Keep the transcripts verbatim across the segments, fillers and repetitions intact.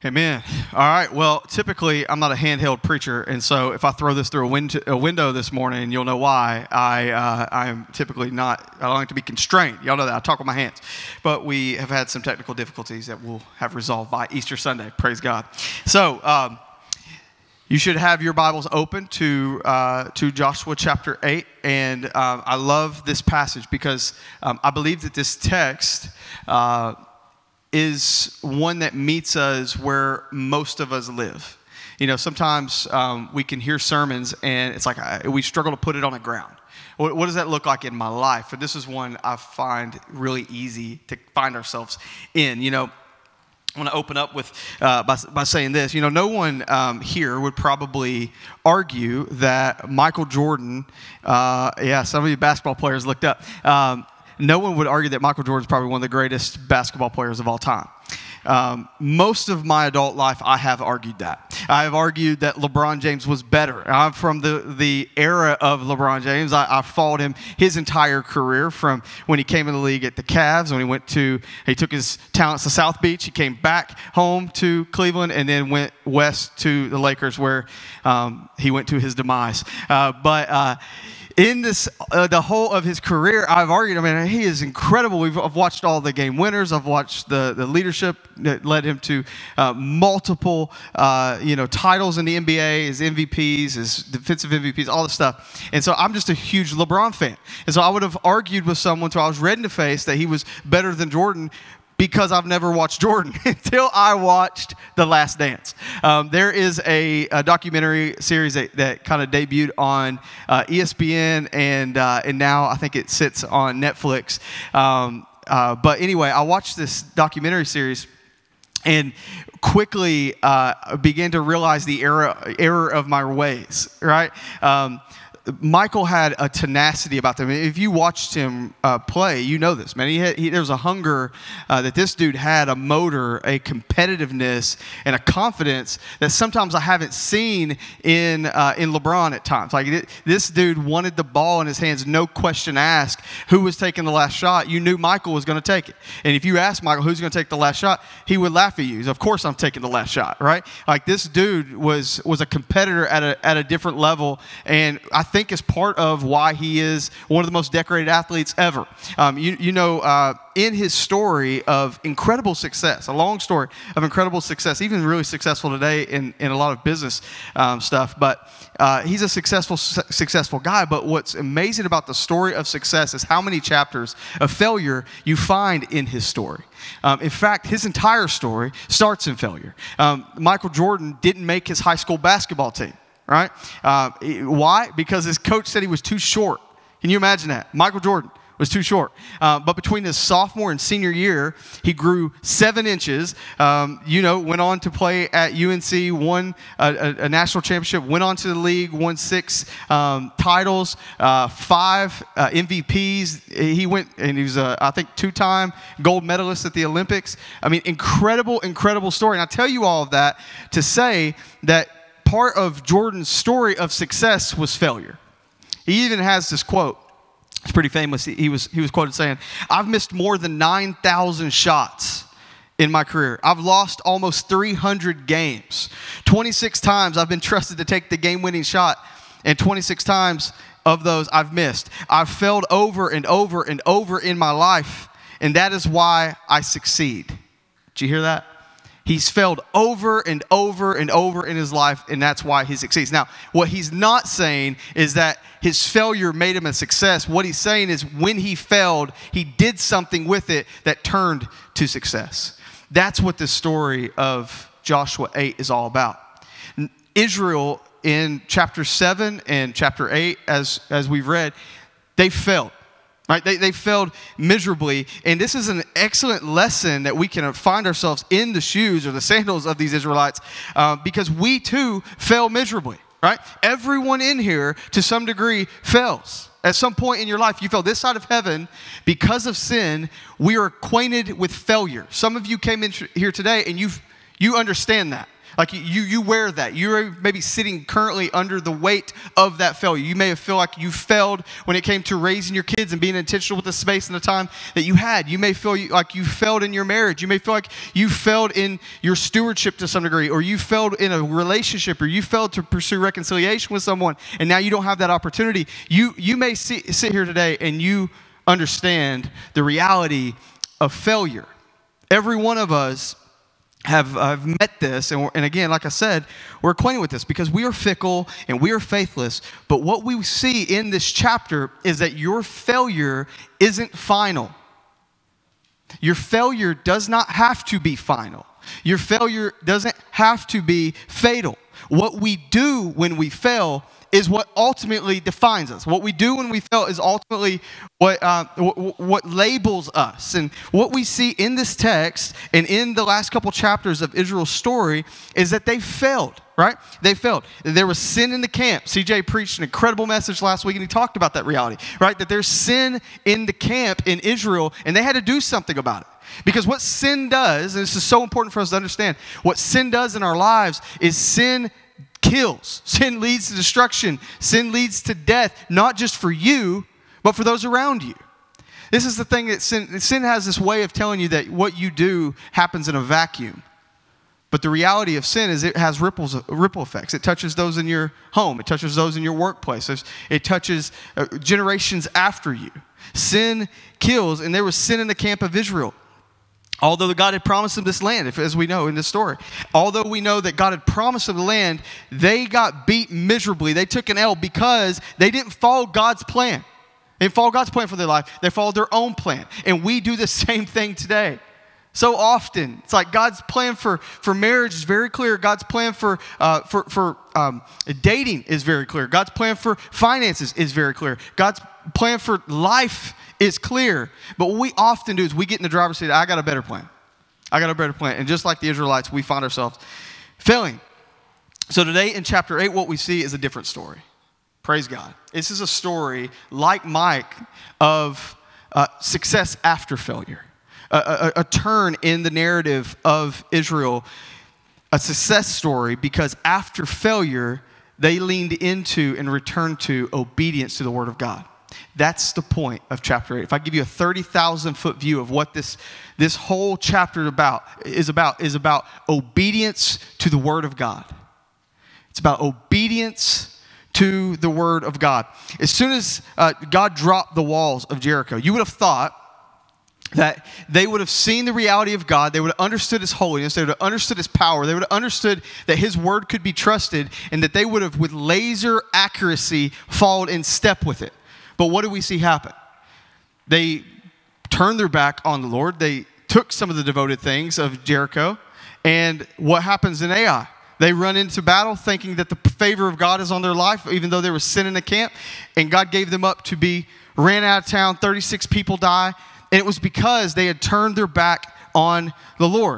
Amen. All right. Well, typically I'm not a handheld preacher, and so if I throw this through a, win- a window this morning, you'll know why. I uh, I am typically not. I don't like to be constrained. Y'all know that I talk with my hands, but we have had some technical difficulties that we'll have resolved by Easter Sunday. Praise God. So um, you should have your Bibles open to uh, to Joshua chapter eight, and um, I love this passage because um, I believe that this text. Uh, is one that meets us where most of us live. You know, sometimes um, we can hear sermons and it's like I, we struggle to put it on the ground. What, what does that look like in my life? And this is one I find really easy to find ourselves in. You know, I want to open up with uh, by, by saying this. You know, no one um, here would probably argue that Michael Jordan, uh, yeah, some of you basketball players looked up, um, no one would argue that Michael Jordan is probably one of the greatest basketball players of all time. Um, most of my adult life, I have argued that. I have argued that LeBron James was better. I'm from the, the era of LeBron James. I, I followed him his entire career from when he came in the league at the Cavs, when he went to, he took his talents to South Beach. He came back home to Cleveland and then went west to the Lakers where um, he went to his demise. Uh, but uh, in this, uh, the whole of his career, I've argued, I mean, he is incredible. We've, I've watched all the game winners. I've watched the, the leadership that led him to uh, multiple, uh, you know, titles in the N B A, his M V Ps, his defensive M V Ps, all this stuff. And so I'm just a huge LeBron fan. And so I would have argued with someone until I was red in the face that he was better than Jordan, because I've never watched Jordan until I watched The Last Dance. Um, there is a, a documentary series that, that kind of debuted on uh, E S P N, and uh, and now I think it sits on Netflix. Um, uh, but anyway, I watched this documentary series and quickly uh, began to realize the error error of my ways. Right. Um, Michael had a tenacity about them. If you watched him uh, play, you know this, man. He had, he, there was a hunger uh, that this dude had, a motor, a competitiveness, and a confidence that sometimes I haven't seen in uh, in LeBron at times. Like it, this dude wanted the ball in his hands, no question asked. Who was taking the last shot? You knew Michael was going to take it. And if you asked Michael who's going to take the last shot, he would laugh at you. Of course, I'm taking the last shot, right? Like this dude was was a competitor at a at a different level, and I think think is part of why he is one of the most decorated athletes ever. Um, you, you know, uh, in his story of incredible success, a long story of incredible success, even really successful today in, in a lot of business um, stuff, but uh, he's a successful, su- successful guy. But what's amazing about the story of success is how many chapters of failure you find in his story. Um, in fact, his entire story starts in failure. Um, Michael Jordan didn't make his high school basketball team. Right? Uh, why? Because his coach said he was too short. Can you imagine that? Michael Jordan was too short. Uh, but between his sophomore and senior year, he grew seven inches. Um, you know, went on to play at U N C, won a, a, a national championship, went on to the league, won six um, titles, uh, five uh, M V Ps. He went, and he was, uh, I think, two-time gold medalist at the Olympics. I mean, incredible, incredible story. And I tell you all of that to say that part of Jordan's story of success was failure. He even has this quote. It's pretty famous. He was he was quoted saying, "I've missed more than nine thousand shots in my career. I've lost almost three hundred games. twenty-six times I've been trusted to take the game-winning shot, and twenty-six times of those I've missed. I've failed over and over and over in my life, and that is why I succeed." Did you hear that? He's failed over and over and over in his life, and that's why he succeeds. Now, what he's not saying is that his failure made him a success. What he's saying is when he failed, he did something with it that turned to success. That's what the story of Joshua eight is all about. Israel in chapter seven and chapter eight, as, as we've read, they failed. Right? They, they failed miserably, and this is an excellent lesson that we can find ourselves in the shoes or the sandals of these Israelites uh, because we too fail miserably, right? Everyone in here to some degree fails. At some point in your life, you fell this side of heaven because of sin. We are acquainted with failure. Some of you came in here today and you you understand that. Like you, you wear that. You're maybe sitting currently under the weight of that failure. You may have felt like you failed when it came to raising your kids and being intentional with the space and the time that you had. You may feel like you failed in your marriage. You may feel like you failed in your stewardship to some degree, or you failed in a relationship, or you failed to pursue reconciliation with someone, and now you don't have that opportunity. You, you may see, sit here today and you understand the reality of failure. Every one of us have, have met this, and, and again, like I said, we're acquainted with this because we are fickle and we are faithless, but what we see in this chapter is that your failure isn't final. Your failure does not have to be final. Your failure doesn't have to be fatal. What we do when we fail is what ultimately defines us. What we do when we fail is ultimately what, uh, what what labels us. And what we see in this text and in the last couple chapters of Israel's story is that they failed, right? They failed. There was sin in the camp. C J preached an incredible message last week, and he talked about that reality, right? That there's sin in the camp in Israel, and they had to do something about it. Because what sin does, and this is so important for us to understand, what sin does in our lives is sin kills. Sin leads to destruction. Sin leads to death, not just for you, but for those around you. This is the thing that sin, sin has this way of telling you that what you do happens in a vacuum. But the reality of sin is it has ripples, ripple effects. It touches those in your home. It touches those in your workplace. It touches uh, generations after you. Sin kills, and there was sin in the camp of Israel. Although God had promised them this land, if, as we know in this story. Although we know that God had promised them the land, they got beat miserably. They took an L because they didn't follow God's plan. They didn't follow God's plan for their life. They followed their own plan. And we do the same thing today. So often, it's like God's plan for, for marriage is very clear. God's plan for, uh, for, for um, dating is very clear. God's plan for finances is very clear. God's plan for life is clear. But what we often do is we get in the driver's seat, I got a better plan. I got a better plan. And just like the Israelites, we find ourselves failing. So today in chapter eight, what we see is a different story. Praise God. This is a story, like Mike, of uh, success after failure. A, a, a turn in the narrative of Israel, a success story, because after failure, they leaned into and returned to obedience to the Word of God. That's the point of chapter eight. If I give you a thirty thousand foot view of what this, this whole chapter about is about, is about obedience to the Word of God. It's about obedience to the Word of God. As soon as uh, God dropped the walls of Jericho, you would have thought that they would have seen the reality of God. They would have understood His holiness. They would have understood His power. They would have understood that His word could be trusted, and that they would have, with laser accuracy, followed in step with it. But what do we see happen? They turned their back on the Lord. They took some of the devoted things of Jericho. And what happens in Ai? They run into battle thinking that the favor of God is on their life, even though there was sin in the camp. And God gave them up to be ran out of town. thirty-six people die. And it was because they had turned their back on the Lord.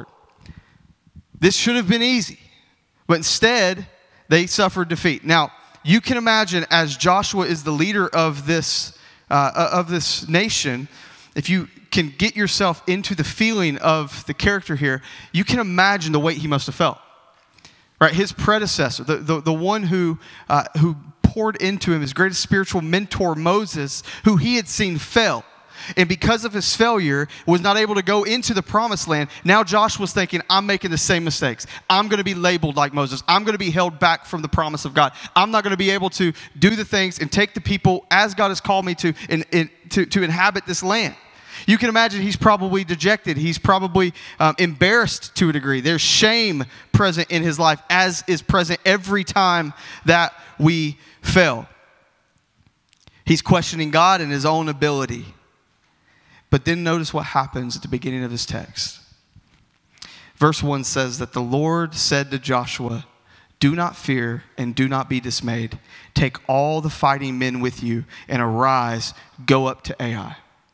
This should have been easy. But instead, they suffered defeat. Now, you can imagine, as Joshua is the leader of this, uh, of this nation, if you can get yourself into the feeling of the character here, you can imagine the weight he must have felt. Right? His predecessor, the, the, the one who, uh, who poured into him, his greatest spiritual mentor, Moses, who he had seen fail. And because of his failure, was not able to go into the promised land. Now Joshua's thinking, I'm making the same mistakes. I'm going to be labeled like Moses. I'm going to be held back from the promise of God. I'm not going to be able to do the things and take the people as God has called me to, in, in, to, to inhabit this land. You can imagine he's probably dejected. He's probably um, embarrassed to a degree. There's shame present in his life, as is present every time that we fail. He's questioning God and his own ability. But then notice what happens at the beginning of his text. Verse one says that the Lord said to Joshua, "Do not fear and do not be dismayed. Take all the fighting men with you and arise, go up to Ai.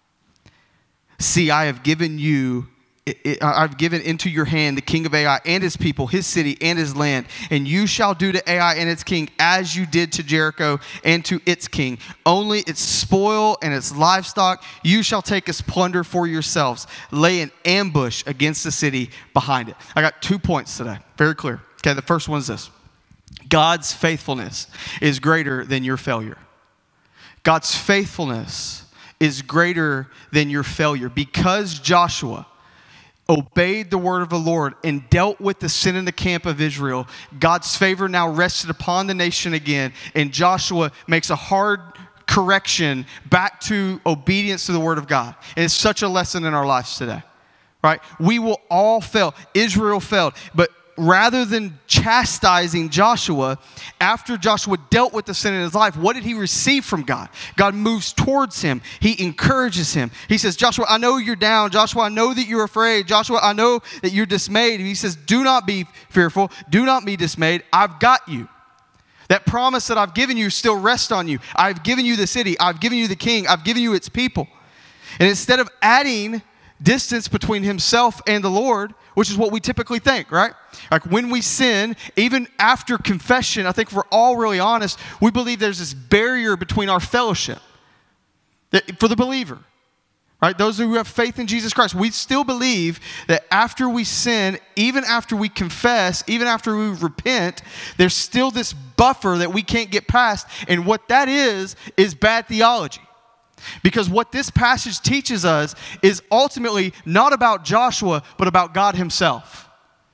See, I have given you, I've given into your hand the king of Ai and his people, his city and his land. And you shall do to Ai and its king as you did to Jericho and to its king. Only its spoil and its livestock you shall take as plunder for yourselves. Lay an ambush against the city behind it." I got two points today. Very clear. Okay, the first one is this. God's faithfulness is greater than your failure. God's faithfulness is greater than your failure. Because Joshua obeyed the word of the Lord and dealt with the sin in the camp of Israel, God's favor now rested upon the nation again, and Joshua makes a hard correction back to obedience to the word of God. And it's such a lesson in our lives today, right? We will all fail. Israel failed, but rather than chastising Joshua, after Joshua dealt with the sin in his life, what did he receive from God? God moves towards him. He encourages him. He says, Joshua, I know you're down. Joshua, I know that you're afraid. Joshua, I know that you're dismayed. And he says, do not be fearful. Do not be dismayed. I've got you. That promise that I've given you still rests on you. I've given you the city. I've given you the king. I've given you its people. And instead of adding distance between himself and the Lord, which is what we typically think, right? Like when we sin, even after confession, I think if we're all really honest, we believe there's this barrier between our fellowship that, for the believer, right? Those who have faith in Jesus Christ, we still believe that after we sin, even after we confess, even after we repent, there's still this buffer that we can't get past. And what that is, is bad theology. Because what this passage teaches us is ultimately not about Joshua, but about God himself.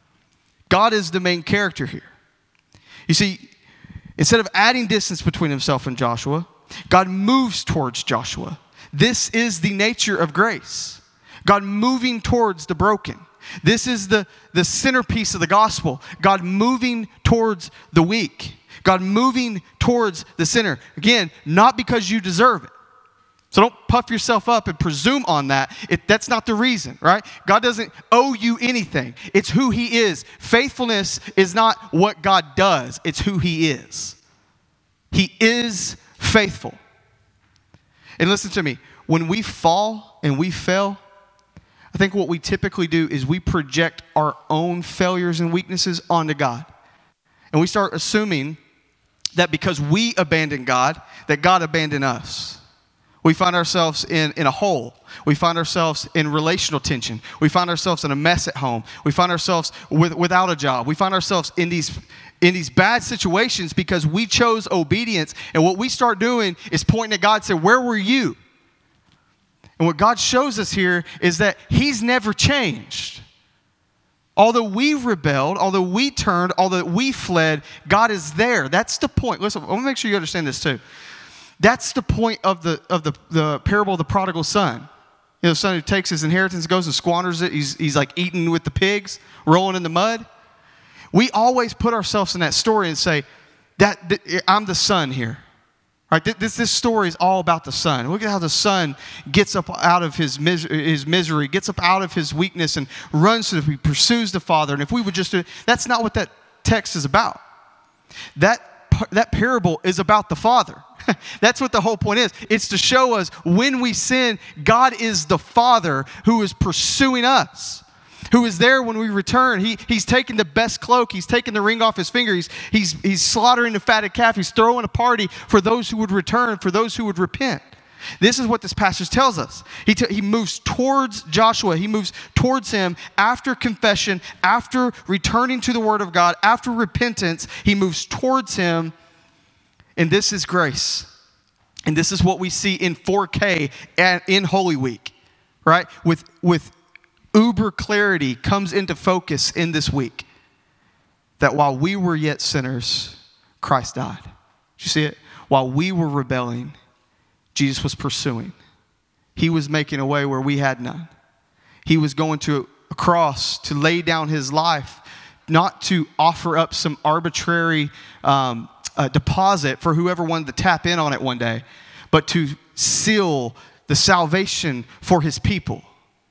God is the main character here. You see, instead of adding distance between himself and Joshua, God moves towards Joshua. This is the nature of grace. God moving towards the broken. This is the, the centerpiece of the gospel. God moving towards the weak. God moving towards the sinner. Again, not because you deserve it. So don't puff yourself up and presume on that. It, that's not the reason, right? God doesn't owe you anything. It's who he is. Faithfulness is not what God does. It's who he is. He is faithful. And listen to me. When we fall and we fail, I think what we typically do is we project our own failures and weaknesses onto God. And we start assuming that because we abandon God, that God abandoned us. We find ourselves in, in a hole. We find ourselves in relational tension. We find ourselves in a mess at home. We find ourselves with, without a job. We find ourselves in these, in these bad situations because we chose obedience. And what we start doing is pointing at God and say, where were you? And what God shows us here is that he's never changed. Although we rebelled, although we turned, although we fled, God is there. That's the point. Listen, I want to make sure you understand this too. That's the point of the of the, the parable of the prodigal son. You know, the son who takes his inheritance, goes and squanders it. He's, he's like eating with the pigs, rolling in the mud. We always put ourselves in that story and say, that, that I'm the son here. Right? This, this story is all about the son. Look at how the son gets up out of his, mis- his misery, gets up out of his weakness and runs so that he pursues the father. And if we would just do it, that's not what that text is about. That, that parable is about the father. That's what the whole point is. It's to show us when we sin, God is the Father who is pursuing us, who is there when we return. He, he's taking the best cloak. He's taking the ring off his finger. He's, he's, he's slaughtering the fatted calf. He's throwing a party for those who would return, for those who would repent. This is what this passage tells us. He, t- he moves towards Joshua. He moves towards him after confession, after returning to the Word of God, after repentance. He moves towards him. And this is grace. And this is what we see in four K and in Holy Week, right? With, with uber clarity comes into focus in this week. That while we were yet sinners, Christ died. Did you see it? While we were rebelling, Jesus was pursuing. He was making a way where we had none. He was going to a cross to lay down his life, not to offer up some arbitrary um, uh, deposit for whoever wanted to tap in on it one day, but to seal the salvation for his people.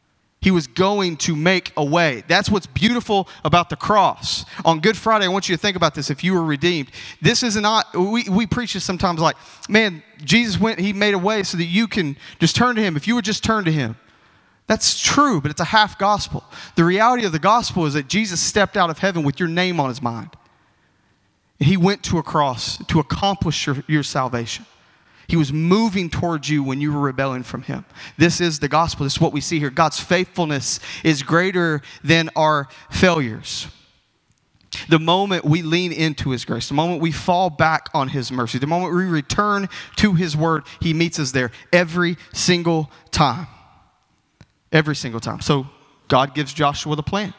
He was going to make a way. That's what's beautiful about the cross. On Good Friday, I want you to think about this if you were redeemed. This is not, we, we preach this sometimes like, man, Jesus went, he made a way so that you can just turn to him. If you would just turn to him. That's true, but it's a half gospel. The reality of the gospel is that Jesus stepped out of heaven with your name on his mind. He went to a cross to accomplish your, your salvation. He was moving towards you when you were rebelling from him. This is the gospel. This is what we see here. God's faithfulness is greater than our failures. The moment we lean into his grace, the moment we fall back on his mercy, the moment we return to his word, he meets us there every single time. Every single time. So God gives Joshua the plan.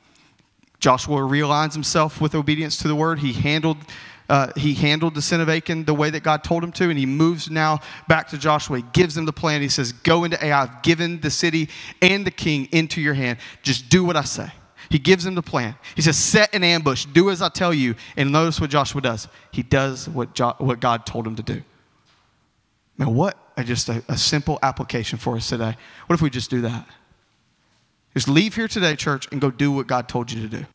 Joshua realigns himself with obedience to the word. He handled uh, he handled the sin of Achan the way that God told him to, and he moves now back to Joshua. He gives him the plan. He says, go into Ai. I've given the city and the king into your hand. Just do what I say. He gives him the plan. He says, set an ambush. Do as I tell you. And notice what Joshua does. He does what, jo- what God told him to do. Now, what a, just a, a simple application for us today. What if we just do that? Just leave here today, church, and go do what God told you to do.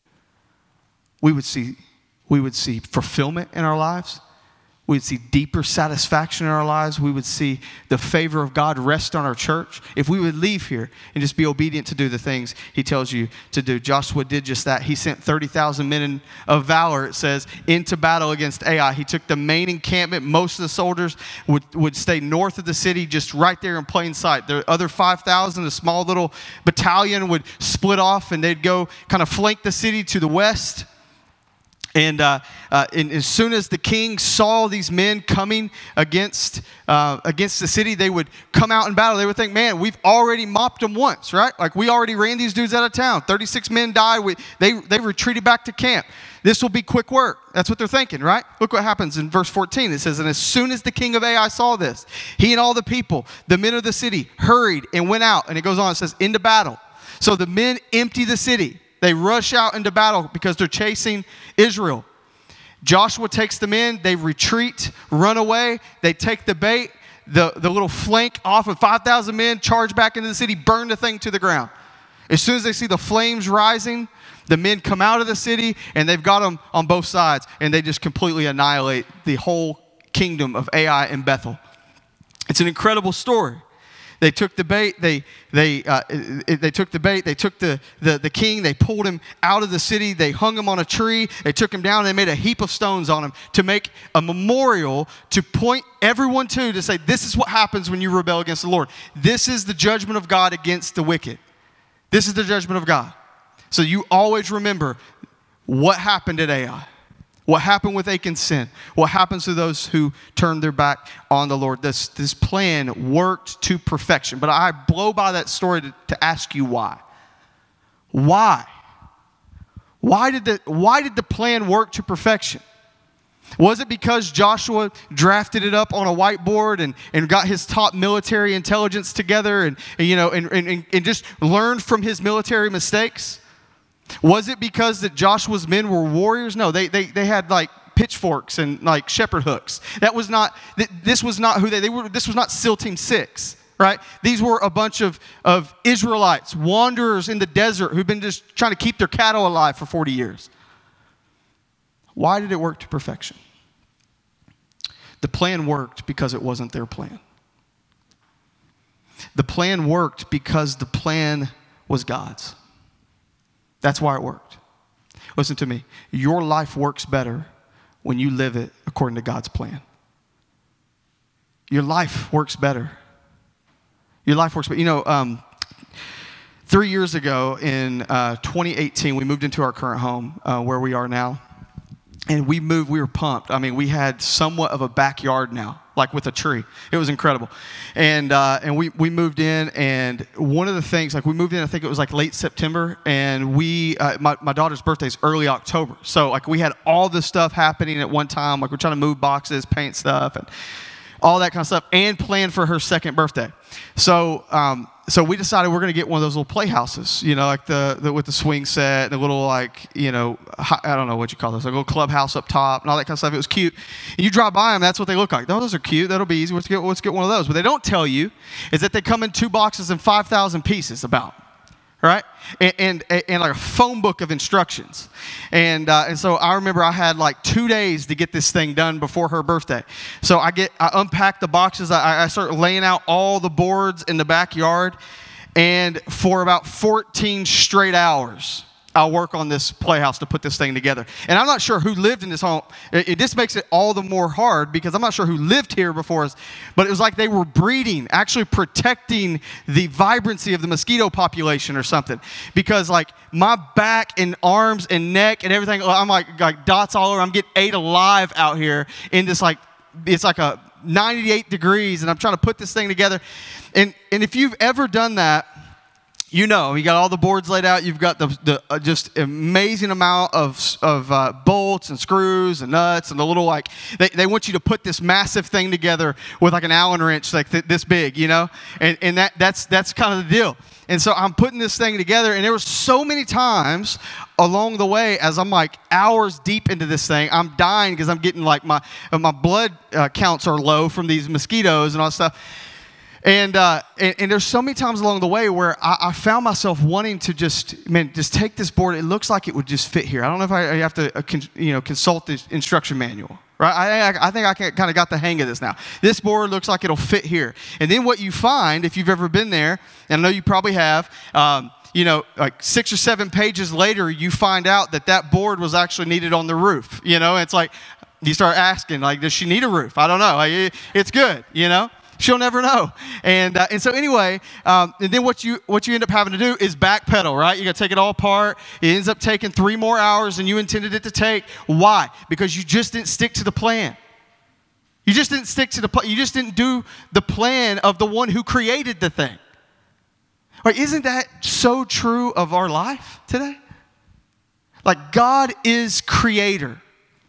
We would see, we would see fulfillment in our lives. We would see deeper satisfaction in our lives. We would see the favor of God rest on our church. If we would leave here and just be obedient to do the things he tells you to do. Joshua did just that. He sent thirty thousand men of valor, it says, into battle against Ai. He took the main encampment. Most of the soldiers would, would stay north of the city, just right there in plain sight. The other five thousand, a small little battalion, would split off, and they'd go kind of flank the city to the west. And, uh, uh, and as soon as the king saw these men coming against uh, against the city, they would come out in battle. They would think, man, we've already mopped them once, right? Like, we already ran these dudes out of town. thirty-six men died. We, they, they retreated back to camp. This will be quick work. That's what they're thinking, right? Look what happens in verse fourteen. It says, and as soon as the king of Ai saw this, he and all the people, the men of the city, hurried and went out. And it goes on, it says, into battle. So the men empty the city. They rush out into battle because they're chasing Israel. Joshua takes them in. They retreat, run away. They take the bait, the, the little flank off of five thousand men, charge back into the city, burn the thing to the ground. As soon as they see the flames rising, the men come out of the city, and they've got them on both sides, and they just completely annihilate the whole kingdom of Ai and Bethel. It's an incredible story. They took the bait, they they uh, they took the bait, they took the, the, the king, they pulled him out of the city, they hung him on a tree, they took him down, and they made a heap of stones on him to make a memorial to point everyone to, to say, this is what happens when you rebel against the Lord. This is the judgment of God against the wicked. This is the judgment of God. So you always remember what happened at Ai. What happened with Achan's sin? What happens to those who turn their back on the Lord? This, this plan worked to perfection. But I blow by that story to, to ask you why. Why? Why did, the, why did the plan work to perfection? Was it because Joshua drafted it up on a whiteboard and, and got his top military intelligence together and, and you know and, and, and just learned from his military mistakes? Was it because that Joshua's men were warriors? No, they they they had like pitchforks and like shepherd hooks. That was not. This was not who they they were. This was not SEAL Team Six, right? These were a bunch of of Israelites, wanderers in the desert who've been just trying to keep their cattle alive for forty years. Why did it work to perfection? The plan worked because it wasn't their plan. The plan worked because the plan was God's. That's why it worked. Listen to me. Your life works better when you live it according to God's plan. Your life works better. Your life works better. You know, um, three years ago in uh, twenty eighteen, we moved into our current home uh, where we are now. And we moved, we were pumped. I mean, we had somewhat of a backyard now, like with a tree. It was incredible. And uh, and we, we moved in, and one of the things, like we moved in, I think it was like late September, and we, uh, my, my daughter's birthday is early October. So like we had all this stuff happening at one time, like we're trying to move boxes, paint stuff, and all that kind of stuff, and plan for her second birthday. So um, so we decided we're going to get one of those little playhouses, you know, like the, the with the swing set and the little like, you know, I don't know what you call those, like a little clubhouse up top and all that kind of stuff. It was cute. And you drive by them, that's what they look like. Oh, those are cute. That'll be easy. Let's get let's get one of those. What they don't tell you is that they come in two boxes and five thousand pieces about. Right? And, and and like a phone book of instructions. And uh, and so I remember I had like two days to get this thing done before her birthday. So I get I unpack the boxes. I, I start laying out all the boards in the backyard. And for about fourteen straight hours, I'll work on this playhouse to put this thing together. And I'm not sure who lived in this home. It, it just makes it all the more hard because I'm not sure who lived here before us, but it was like they were breeding, actually protecting the vibrancy of the mosquito population or something. Because like my back and arms and neck and everything, I'm like, like dots all over. I'm getting ate alive out here in this like, it's like a ninety-eight degrees and I'm trying to put this thing together. And, and if you've ever done that, you know, you got all the boards laid out. You've got the, the uh, just amazing amount of of uh, bolts and screws and nuts and the little like. They, they want you to put this massive thing together with like an Allen wrench like th- this big, you know, and and that that's that's kind of the deal. And so I'm putting this thing together, and there were so many times along the way as I'm like hours deep into this thing, I'm dying because I'm getting like my my blood uh, counts are low from these mosquitoes and all that stuff. And, uh, and and there's so many times along the way where I, I found myself wanting to just, man, just take this board. It looks like it would just fit here. I don't know if I, I have to, uh, con, you know, consult the instruction manual, right? I, I, I think I kind of got the hang of this now. This board looks like it'll fit here. And then what you find, if you've ever been there, and I know you probably have, um, you know, like six or seven pages later, you find out that that board was actually needed on the roof. You know, it's like you start asking, like, does she need a roof? I don't know. Like, it, it's good, you know. She'll never know. And uh, and so anyway, um, and then what you what you end up having to do is backpedal, right? You got to take it all apart. It ends up taking three more hours than you intended it to take. Why? Because you just didn't stick to the plan. You just didn't stick to the plan. You just didn't do the plan of the one who created the thing. Right? Isn't that so true of our life today? Like God is creator.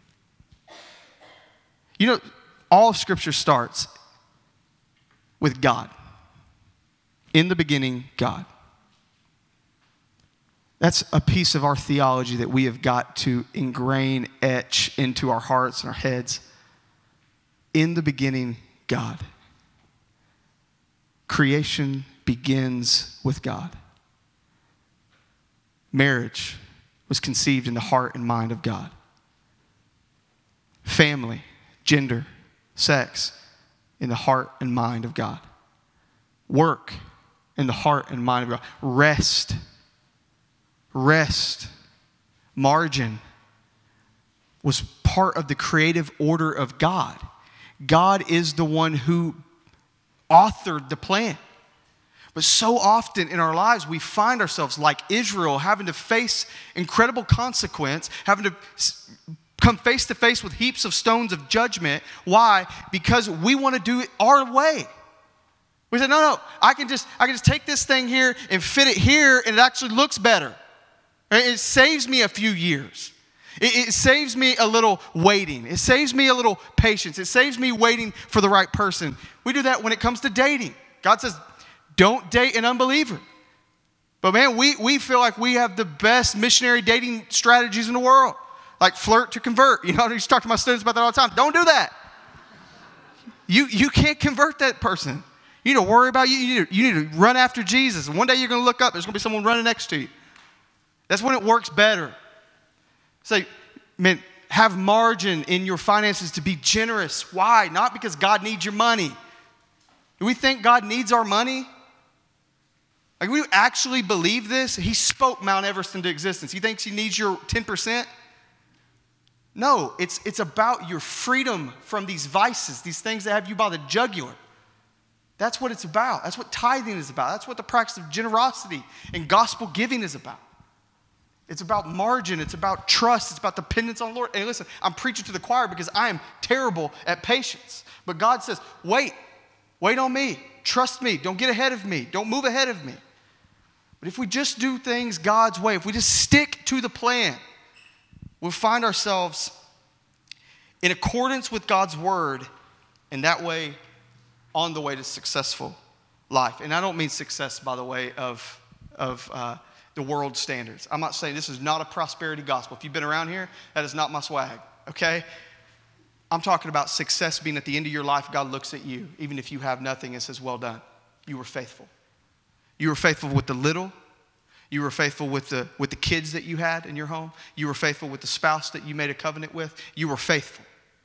You know, all of Scripture starts with God. In the beginning, God. That's a piece of our theology that we have got to ingrain, etch into our hearts and our heads. In the beginning, God. Creation begins with God. Marriage was conceived in the heart and mind of God. Family, gender, sex, in the heart and mind of God. Work in the heart and mind of God. Rest. Rest. Margin was part of the creative order of God. God is the one who authored the plan. But so often in our lives, we find ourselves like Israel, having to face incredible consequence, having to come face to face with heaps of stones of judgment. Why? Because we want to do it our way. We say, no, no, I can just I can just take this thing here and fit it here, and it actually looks better. It saves me a few years. It, it saves me a little waiting. It saves me a little patience. It saves me waiting for the right person. We do that when it comes to dating. God says, don't date an unbeliever. But man, we, we feel like we have the best missionary dating strategies in the world. Like flirt to convert. You know, I used to talk to my students about that all the time. Don't do that. You you can't convert that person. You need to worry about you. You need to, you need to run after Jesus. And one day you're going to look up. There's going to be someone running next to you. That's when it works better. Say, man, have margin in your finances to be generous. Why? Not because God needs your money. Do we think God needs our money? Like, we actually believe this? He spoke Mount Everest into existence. He thinks he needs your ten percent? No, it's, it's about your freedom from these vices, these things that have you by the jugular. That's what it's about. That's what tithing is about. That's what the practice of generosity and gospel giving is about. It's about margin. It's about trust. It's about dependence on the Lord. And listen, I'm preaching to the choir because I am terrible at patience. But God says, wait. Wait on me. Trust me. Don't get ahead of me. Don't move ahead of me. But if we just do things God's way, if we just stick to the plan, we'll find ourselves in accordance with God's word, and that way on the way to successful life. And I don't mean success by the way of, of uh, the world standards. I'm not saying this is not a prosperity gospel. If you've been around here, that is not my swag, okay? I'm talking about success being at the end of your life, God looks at you, even if you have nothing, and says, well done. You were faithful. You were faithful with the little. You were faithful with the, with the kids that you had in your home. You were faithful with the spouse that you made a covenant with. You were faithful.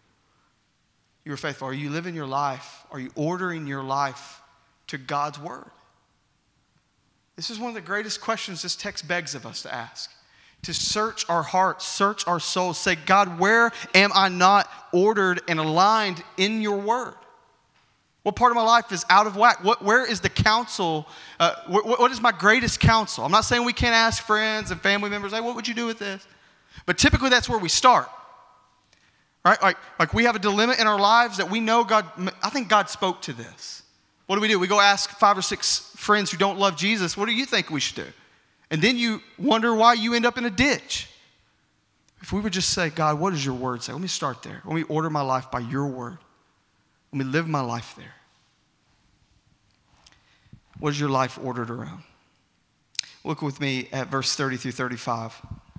You were faithful. Are you living your life? Are you ordering your life to God's word? This is one of the greatest questions this text begs of us to ask. to search our hearts, search our souls, say, God, where am I not ordered and aligned in your word? What part of my life is out of whack? What, where is the counsel? Uh, what, what is my greatest counsel? I'm not saying we can't ask friends and family members, hey, what would you do with this? But typically that's where we start, right? Like, like we have a dilemma in our lives that we know God, I think God spoke to this. What do we do? We go ask five or six friends who don't love Jesus, what do you think we should do? And then you wonder why you end up in a ditch. If we would just say, God, what does your word say? Let me start there. Let me order my life by your word. Let me live my life there. What is your life ordered around? Look with me at verse thirty through thirty-five.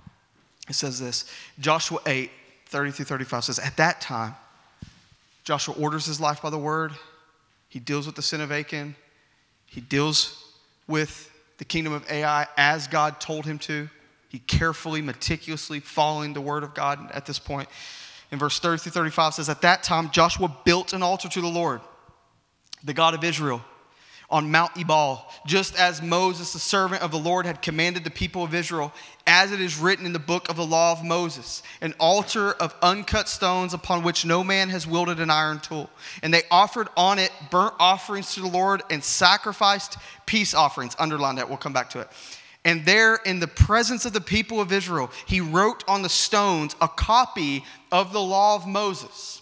It says this, Joshua eight, thirty through thirty-five says, at that time, Joshua orders his life by the word. He deals with the sin of Achan. He deals with the kingdom of Ai as God told him to. He carefully, meticulously following the word of God at this point. In verse thirty through thirty-five says, at that time Joshua built an altar to the Lord, the God of Israel, on Mount Ebal, just as Moses, the servant of the Lord, had commanded the people of Israel, as it is written in the book of the law of Moses, an altar of uncut stones upon which no man has wielded an iron tool. And they offered on it burnt offerings to the Lord and sacrificed peace offerings. Underline that, we'll come back to it. And there, in the presence of the people of Israel, he wrote on the stones a copy of the law of Moses,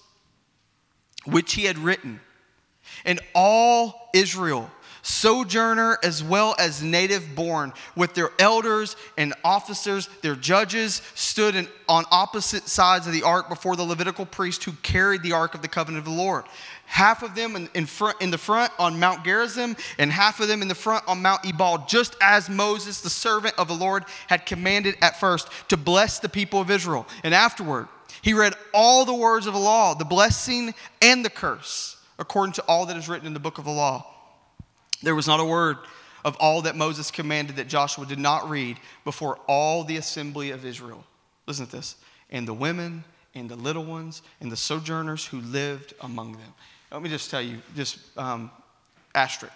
which he had written. And all Israel, sojourner as well as native born, with their elders and officers, their judges, stood in, on opposite sides of the ark before the Levitical priest who carried the ark of the covenant of the Lord. Half of them in, in, front, in the front on Mount Gerizim, and half of them in the front on Mount Ebal, just as Moses, the servant of the Lord, had commanded at first to bless the people of Israel. And afterward, he read all the words of the law, the blessing and the curse, according to all that is written in the book of the law. There was not a word of all that Moses commanded that Joshua did not read before all the assembly of Israel. Listen to this. And the women and the little ones and the sojourners who lived among them. Let me just tell you, just um, asterisk.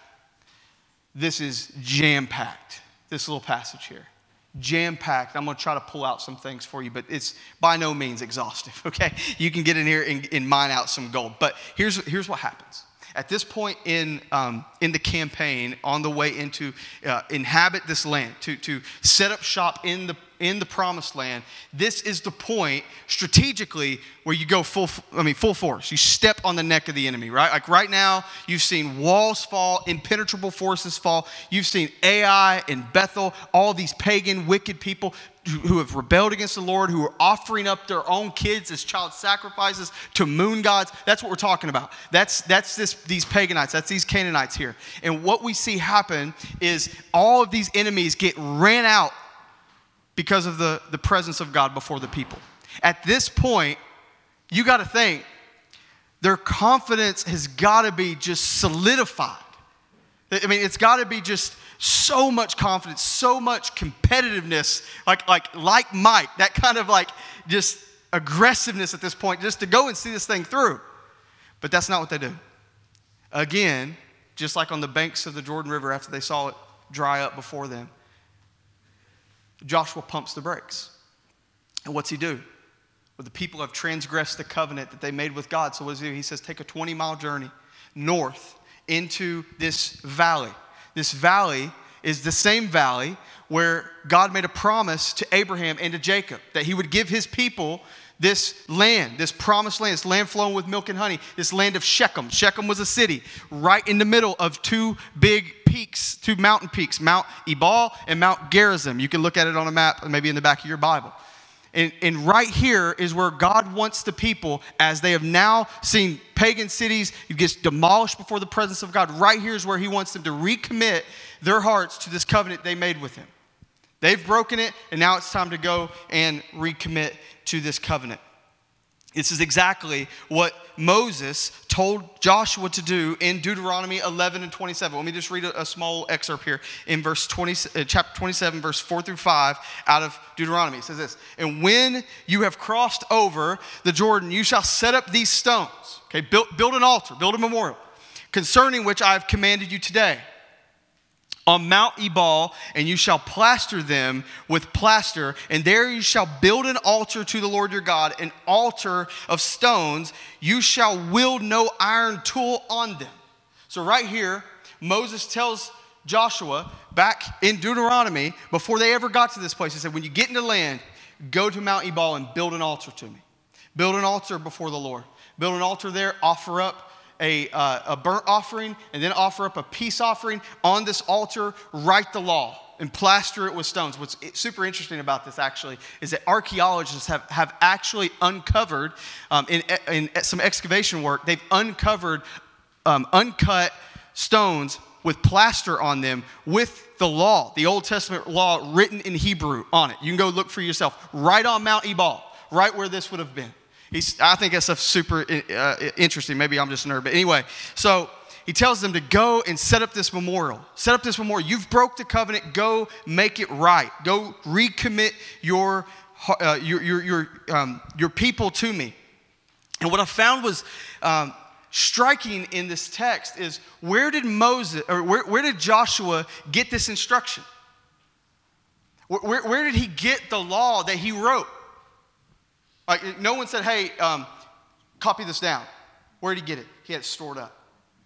This is jam-packed, this little passage here. Jam-packed. I'm going to try to pull out some things for you, but it's by no means exhaustive, okay? You can get in here and, and mine out some gold. But here's, here's what happens. At this point in, um, in the campaign, on the way into uh, inhabit this land, to, to set up shop in the in the promised land, this is the point strategically where you go full, I mean, full force. You step on the neck of the enemy, right? Like right now, you've seen walls fall, impenetrable forces fall. You've seen Ai and Bethel, all these pagan, wicked people who have rebelled against the Lord, who are offering up their own kids as child sacrifices to moon gods. That's what we're talking about. That's that's this these paganites. That's these Canaanites here. And what we see happen is all of these enemies get ran out because of the, the presence of God before the people. At this point, you got to think, their confidence has got to be just solidified. I mean, it's got to be just so much confidence, so much competitiveness, like, like, like Mike, that kind of like just aggressiveness at this point, just to go and see this thing through. But that's not what they do. Again, just like on the banks of the Jordan River after they saw it dry up before them, Joshua pumps the brakes. And what's he do? Well, the people have transgressed the covenant that they made with God. So what does he do? He says, take a twenty-mile journey north into this valley. This valley is the same valley where God made a promise to Abraham and to Jacob that he would give his people this land, this promised land, this land flowing with milk and honey, this land of Shechem. Shechem was a city right in the middle of two big peaks, two mountain peaks, Mount Ebal and Mount Gerizim. You can look at it on a map, maybe in the back of your Bible. And, and right here is where God wants the people, as they have now seen pagan cities get demolished before the presence of God. Right here is where he wants them to recommit their hearts to this covenant they made with him. They've broken it, and now it's time to go and recommit to this covenant. This is exactly what Moses told Joshua to do in Deuteronomy eleven and twenty-seven. Let me just read a, a small excerpt here in verse twenty, uh, chapter twenty-seven, verse four through five out of Deuteronomy. It says this, and when you have crossed over the Jordan, you shall set up these stones. Okay, build, build an altar, build a memorial, concerning which I have commanded you today. on Mount Ebal, and you shall plaster them with plaster, and there you shall build an altar to the Lord your God, an altar of stones. You shall wield no iron tool on them. So right here, Moses tells Joshua back in Deuteronomy, before they ever got to this place, he said, when you get into land, go to Mount Ebal and build an altar to me. Build an altar before the Lord. Build an altar there, offer up A, uh, a burnt offering, and then offer up a peace offering on this altar. Write the law and plaster it with stones. What's super interesting about this actually is that archaeologists have, have actually uncovered, um, in, in some excavation work, they've uncovered um, uncut stones with plaster on them with the law, the Old Testament law written in Hebrew on it. You can go look for yourself. Right on Mount Ebal, right where this would have been. He's, I think that stuff's super uh, interesting. Maybe I'm just a nerd. But anyway, so he tells them to go and set up this memorial. Set up this memorial. You've broke the covenant. Go make it right. Go recommit your, uh, your, your, your, um, your people to me. And what I found was um, striking in this text is where did Moses, or where, where did Joshua get this instruction? Where, where, where did he get the law that he wrote? Like, no one said, hey, um, copy this down. Where did he get it? He had it stored up.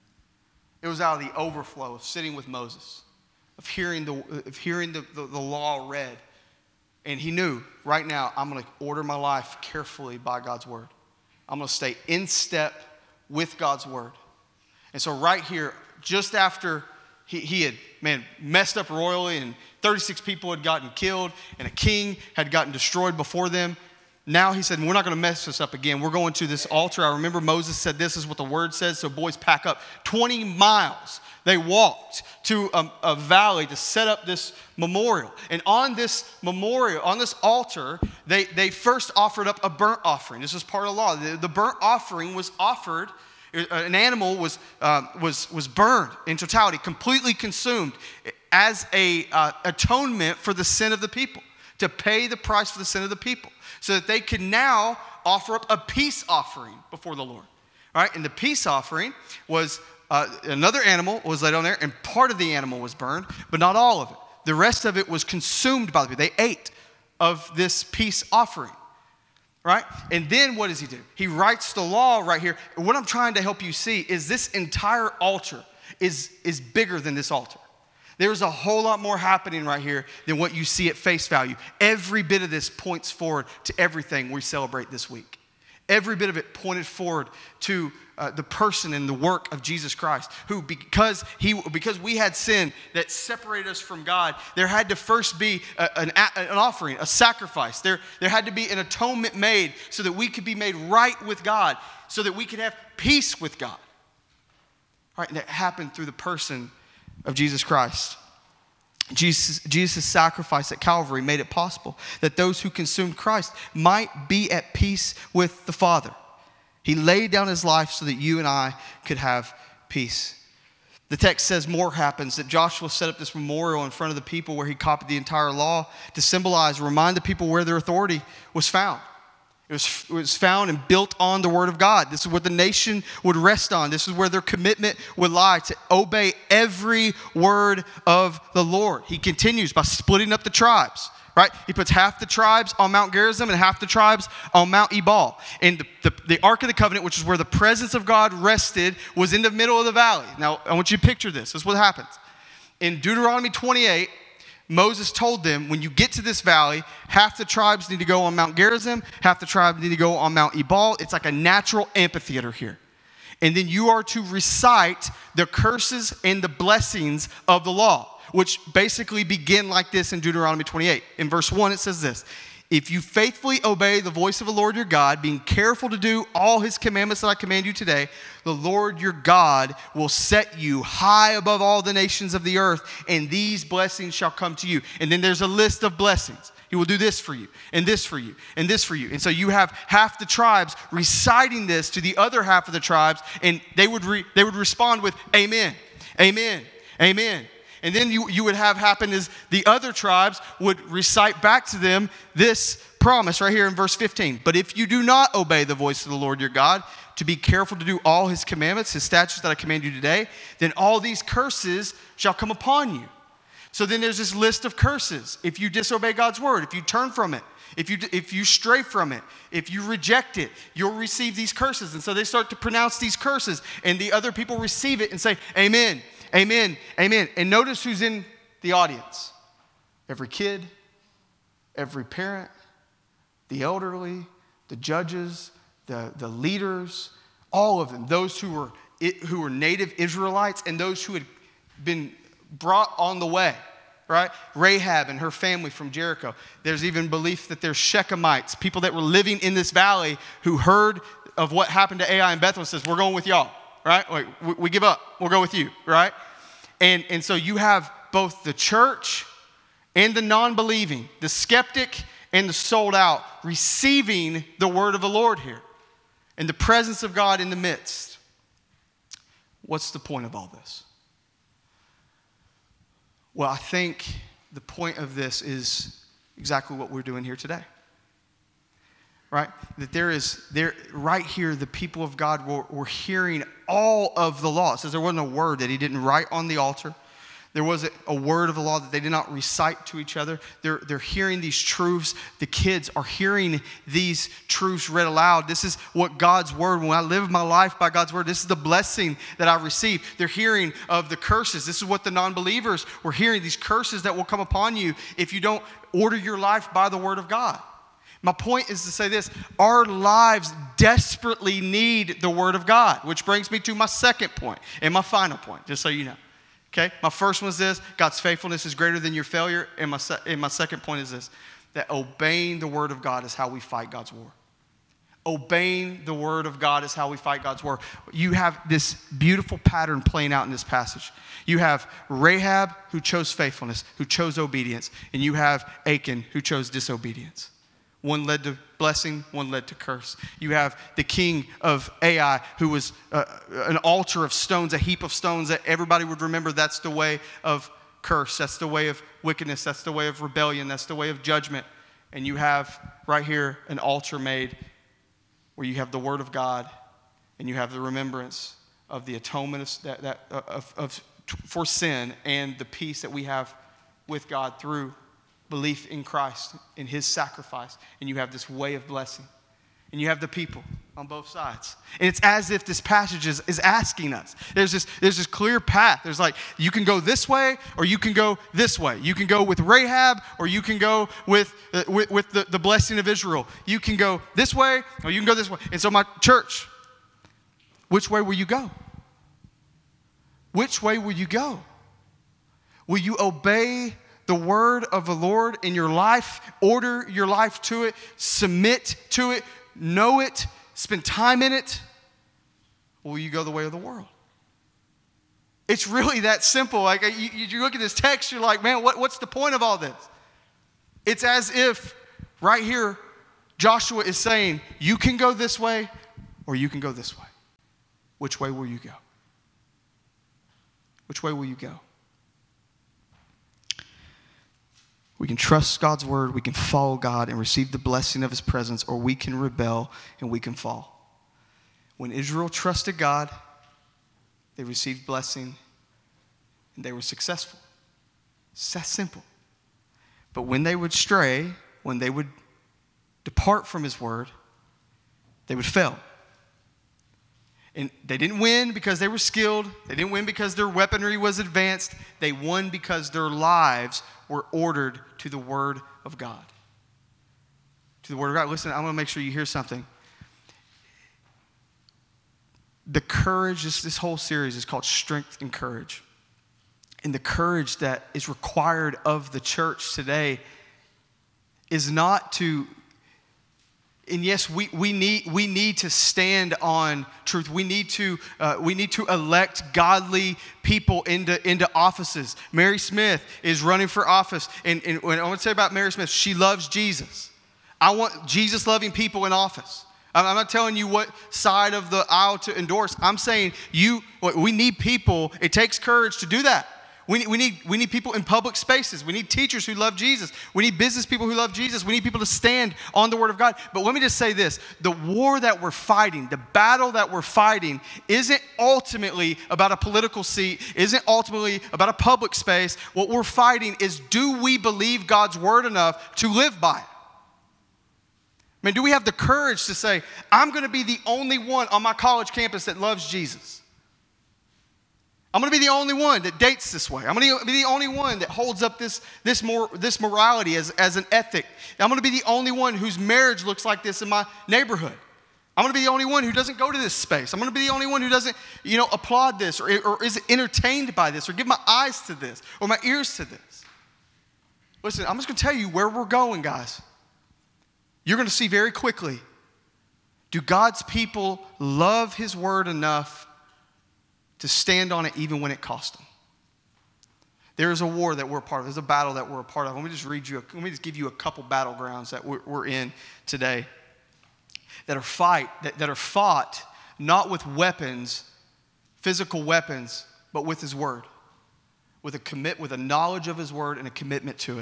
It was out of the overflow of sitting with Moses, of hearing the, of hearing the, the, the law read. And he knew, right now, I'm going to order my life carefully by God's word. I'm going to stay in step with God's word. And so right here, just after he, he had, man, messed up royally and thirty-six people had gotten killed and a king had gotten destroyed before them, now he said, we're not going to mess this up again. We're going to this altar. I remember Moses said, this is what the word says. So boys, pack up. twenty miles they walked to a, a valley to set up this memorial. And on this memorial, on this altar, they, they first offered up a burnt offering. This is part of the law. The, the burnt offering was offered. An animal was, uh, was, was burned in totality, completely consumed as a uh, atonement for the sin of the people, to pay the price for the sin of the people, so that they could now offer up a peace offering before the Lord. All right, and the peace offering was uh, another animal was laid on there, and part of the animal was burned, but not all of it. The rest of it was consumed by the people. They ate of this peace offering, right? And then what does he do? He writes the law right here. And what I'm trying to help you see is this entire altar is, is bigger than this altar. There's a whole lot more happening right here than what you see at face value. Every bit of this points forward to everything we celebrate this week. Every bit of it pointed forward to uh, the person and the work of Jesus Christ, who because he because we had sin that separated us from God, there had to first be a, an, an offering, a sacrifice. There, there had to be an atonement made so that we could be made right with God, so that we could have peace with God. All right, and that happened through the person of Jesus Christ. Jesus, Jesus' sacrifice at Calvary made it possible that those who consumed Christ might be at peace with the Father. He laid down his life so that you and I could have peace. The text says more happens, that Joshua set up this memorial in front of the people where he copied the entire law to symbolize, remind the people where their authority was found. It was, it was found and built on the word of God. This is what the nation would rest on. This is where their commitment would lie, to obey every word of the Lord. He continues by splitting up the tribes, right? He puts half the tribes on Mount Gerizim and half the tribes on Mount Ebal. And the, the, the Ark of the Covenant, which is where the presence of God rested, was in the middle of the valley. Now, I want you to picture this. This is what happens. In Deuteronomy twenty-eight, Moses told them, when you get to this valley, half the tribes need to go on Mount Gerizim, half the tribes need to go on Mount Ebal. It's like a natural amphitheater here. And then you are to recite the curses and the blessings of the law, which basically begin like this in Deuteronomy twenty-eight. In verse one, it says this: if you faithfully obey the voice of the Lord your God, being careful to do all his commandments that I command you today, the Lord your God will set you high above all the nations of the earth, and these blessings shall come to you. And then there's a list of blessings. He will do this for you, and this for you, and this for you. And so you have half the tribes reciting this to the other half of the tribes, and they would re- they would respond with amen, amen, amen. And then you, you would have happen is the other tribes would recite back to them this promise right here in verse fifteen. But if you do not obey the voice of the Lord your God, to be careful to do all his commandments, his statutes that I command you today, then all these curses shall come upon you. So then there's this list of curses. If you disobey God's word, if you turn from it, if you if you stray from it, if you reject it, you'll receive these curses. And so they start to pronounce these curses, and the other people receive it and say, amen, amen, amen. And notice who's in the audience. Every kid, every parent, the elderly, the judges, the, the leaders, all of them, those who were, who were native Israelites and those who had been brought on the way, right? Rahab and her family from Jericho. There's even belief that there's Shechemites, people that were living in this valley who heard of what happened to Ai and Bethel and says, we're going with y'all, right? Like, we, we give up, we'll go with you, right? And, and so you have both the church and the non-believing, the skeptic and the sold out, receiving the word of the Lord here and the presence of God in the midst. What's the point of all this? Well, I think the point of this is exactly what we're doing here today. Right? That there is, there right here, the people of God were, were hearing all of the law. It says there wasn't a word that he didn't write on the altar. There wasn't a word of the law that they did not recite to each other. They're, they're hearing these truths. The kids are hearing these truths read aloud. This is what God's word, when I live my life by God's word, this is the blessing that I receive. They're hearing of the curses. This is what the non-believers were hearing, these curses that will come upon you if you don't order your life by the word of God. My point is to say this: our lives desperately need the word of God, which brings me to my second point and my final point, just so you know. Okay, my first one is this: God's faithfulness is greater than your failure. And my, se- and my second point is this: that obeying the word of God is how we fight God's war. Obeying the word of God is how we fight God's war. You have this beautiful pattern playing out in this passage. You have Rahab, who chose faithfulness, who chose obedience, and you have Achan, who chose disobedience. One led to blessing, one led to curse. You have the king of Ai, who was uh, an altar of stones, a heap of stones that everybody would remember. That's the way of curse. That's the way of wickedness. That's the way of rebellion. That's the way of judgment. And you have right here an altar made where you have the word of God and you have the remembrance of the atonement of, that, that, of, of, for sin and the peace that we have with God through belief in Christ, in his sacrifice. And you have this way of blessing. And you have the people on both sides. And it's as if this passage is, is asking us. There's this, there's this clear path. There's like, you can go this way or you can go this way. You can go with Rahab or you can go with, uh, with, with the, the blessing of Israel. You can go this way or you can go this way. And so my church, which way will you go? Which way will you go? Will you obey the word of the Lord in your life, order your life to it, submit to it, know it, spend time in it? Or will you go the way of the world? It's really that simple. Like you, you look at this text, you're like, man, what, what's the point of all this? It's as if right here, Joshua is saying, you can go this way or you can go this way. Which way will you go? Which way will you go? We can trust God's word, we can follow God and receive the blessing of his presence, or we can rebel and we can fall. When Israel trusted God, they received blessing and they were successful. It's that simple. But when they would stray, when they would depart from his word, they would fail. And they didn't win because they were skilled. They didn't win because their weaponry was advanced. They won because their lives were ordered to the word of God. To the word of God. Listen, I want to make sure you hear something. The courage, this, this whole series is called Strength and Courage. And the courage that is required of the church today is not to... And yes, we, we need we need to stand on truth. We need to uh, we need to elect godly people into, into offices. Mary Smith is running for office, and, and what I want to say about Mary Smith, she loves Jesus. I want Jesus-loving people in office. I'm not telling you what side of the aisle to endorse. I'm saying you. We need people. It takes courage to do that. We need, we, need, we need people in public spaces. We need teachers who love Jesus. We need business people who love Jesus. We need people to stand on the Word of God. But let me just say this. The war that we're fighting, the battle that we're fighting, isn't ultimately about a political seat, isn't ultimately about a public space. What we're fighting is, do we believe God's Word enough to live by it? I mean, do we have the courage to say, I'm going to be the only one on my college campus that loves Jesus? I'm going to be the only one that dates this way. I'm going to be the only one that holds up this, this, mor- this morality as, as an ethic. I'm going to be the only one whose marriage looks like this in my neighborhood. I'm going to be the only one who doesn't go to this space. I'm going to be the only one who doesn't, you know, applaud this or, or is entertained by this or give my eyes to this or my ears to this. Listen, I'm just going to tell you where we're going, guys. You're going to see very quickly, do God's people love His Word enough to stand on it even when it costs them? There is a war that we're a part of. There's a battle that we're a part of. Let me just read you, a, let me just give you a couple battlegrounds that we're, we're in today that are fight, that, that are fought not with weapons, physical weapons, but with His Word, with a commit, with a knowledge of His Word and a commitment to it.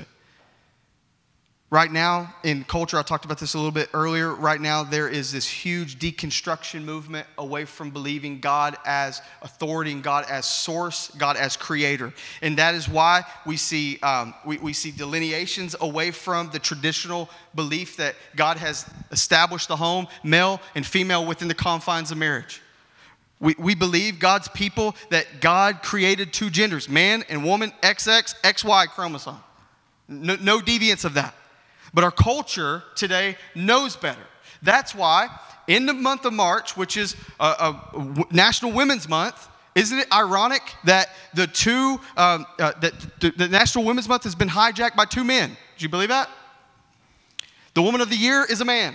Right now, in culture, I talked about this a little bit earlier. Right now, there is this huge deconstruction movement away from believing God as authority and God as source, God as creator. And that is why we see, um, we, we see delineations away from the traditional belief that God has established the home, male and female, within the confines of marriage. We, we believe, God's people, that God created two genders, man and woman, X X, X Y chromosome. No, no deviance of that. But our culture today knows better. That's why in the month of March, which is a, a National Women's Month, isn't it ironic that the two um, uh, that the, the National Women's Month has been hijacked by two men? Do you believe that? The Woman of the Year is a man,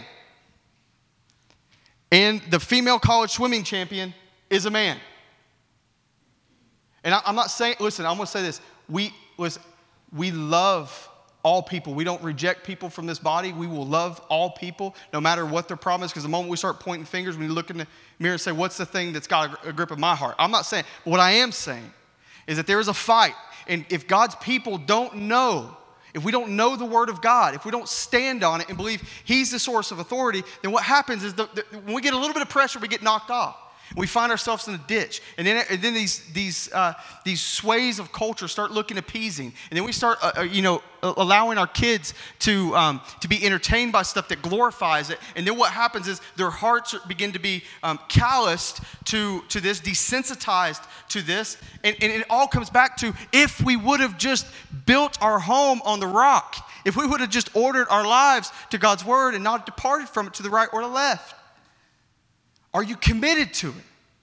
and the female college swimming champion is a man. And I, I'm not saying. Listen, I'm going to say this. We listen. We love all people. We don't reject people from this body. We will love all people, no matter what their problem is, because the moment we start pointing fingers, we look in the mirror and say, what's the thing that's got a grip of my heart? I'm not saying, but what I am saying is that there is a fight, and if God's people don't know, if we don't know the Word of God, if we don't stand on it and believe He's the source of authority, then what happens is the, the, when we get a little bit of pressure, we get knocked off. We find ourselves in a ditch. And then, and then these, these, uh, these sways of culture start looking appeasing. And then we start, uh, you know, allowing our kids to, um, to be entertained by stuff that glorifies it. And then what happens is their hearts begin to be um, calloused to, to this, desensitized to this. And, and it all comes back to, if we would have just built our home on the rock, if we would have just ordered our lives to God's Word and not departed from it to the right or the left. Are you committed to it?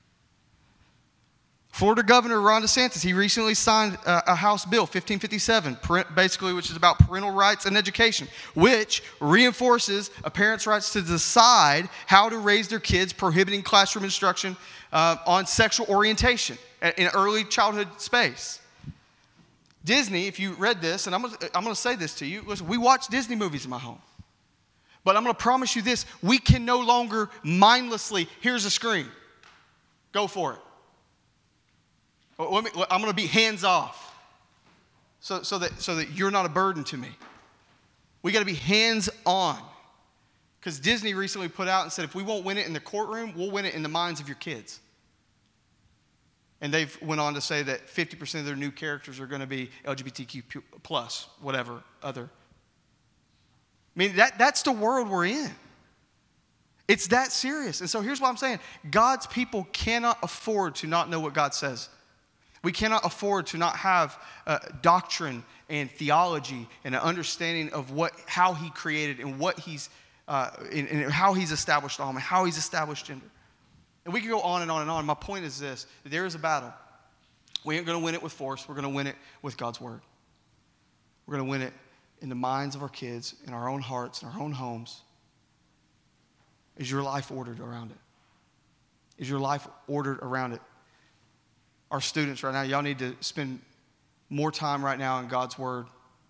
Florida Governor Ron DeSantis, he recently signed a, a House bill, fifteen fifty-seven, basically, which is about parental rights and education, which reinforces a parent's rights to decide how to raise their kids, prohibiting classroom instruction uh, on sexual orientation in early childhood space. Disney, if you read this, and I'm going to I'm going to say this to you, listen, we watch Disney movies in my home. But I'm going to promise you this, we can no longer mindlessly, here's a screen, go for it. Let me, I'm going to be hands off so, so, that, so that you're not a burden to me. We got to be hands on. Because Disney recently put out and said, if we won't win it in the courtroom, we'll win it in the minds of your kids. And they've went on to say that fifty percent of their new characters are going to be L G B T Q plus, whatever other. I mean, that, that's the world we're in. It's that serious. And so here's what I'm saying. God's people cannot afford to not know what God says. We cannot afford to not have uh, doctrine and theology and an understanding of what, how He created and what He's, uh, and, and how He's established home and how He's established gender. And we can go on and on and on. My point is this, that there is a battle. We ain't going to win it with force. We're going to win it with God's Word. We're going to win it in the minds of our kids, in our own hearts, in our own homes. Is your life ordered around it? Is your life ordered around it? Our students right now, y'all need to spend more time right now in God's Word,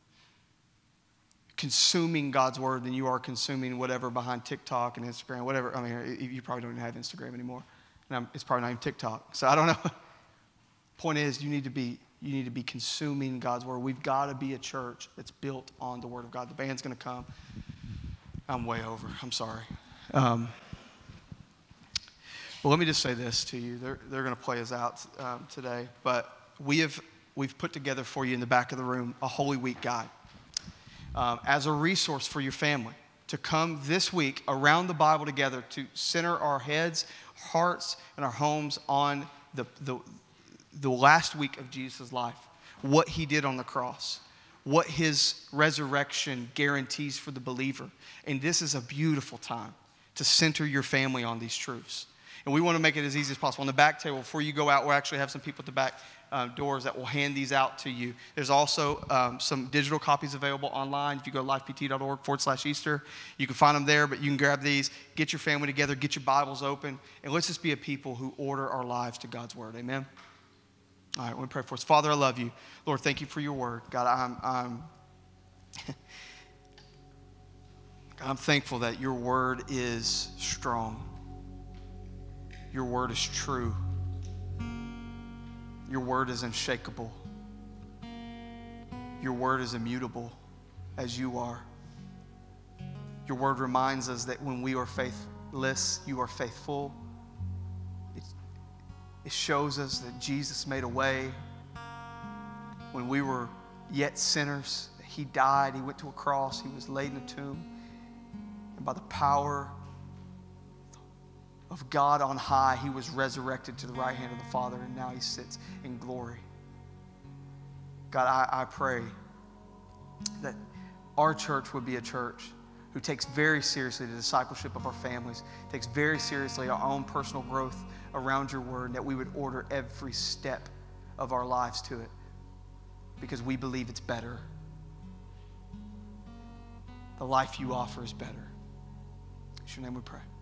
consuming God's Word than you are consuming whatever behind TikTok and Instagram, whatever. I mean, you probably don't even have Instagram anymore. And I'm, it's probably not even TikTok. So I don't know. Point is, you need to be You need to be consuming God's word. We've got to be a church that's built on the word of God. The band's going to come. I'm way over. I'm sorry. Um, but let me just say this to you. They're, they're going to play us out um, today. But we have, we've put together for you in the back of the room a Holy Week guide um, as a resource for your family to come this week around the Bible together to center our heads, hearts, and our homes on the, the, the last week of Jesus' life, what he did on the cross, what his resurrection guarantees for the believer. And this is a beautiful time to center your family on these truths. And we want to make it as easy as possible. On the back table, before you go out, we'll actually have some people at the back uh, doors that will hand these out to you. There's also um, some digital copies available online. If you go to lifept.org forward slash Easter, you can find them there, but you can grab these, get your family together, get your Bibles open, and let's just be a people who order our lives to God's word. Amen? All right, let me pray for us. Father, I love you. Lord, thank you for your word. God, I'm, I'm, I'm thankful that your word is strong. Your word is true. Your word is unshakable. Your word is immutable as you are. Your word reminds us that when we are faithless, you are faithful. It, it shows us that Jesus made a way when we were yet sinners. He died, he went to a cross, he was laid in a tomb. And by the power of God on high, he was resurrected to the right hand of the Father, and now he sits in glory. God, I, I pray that our church would be a church who takes very seriously the discipleship of our families, takes very seriously our own personal growth around your word, and that we would order every step of our lives to it because we believe it's better. The life you offer is better. In your name we pray.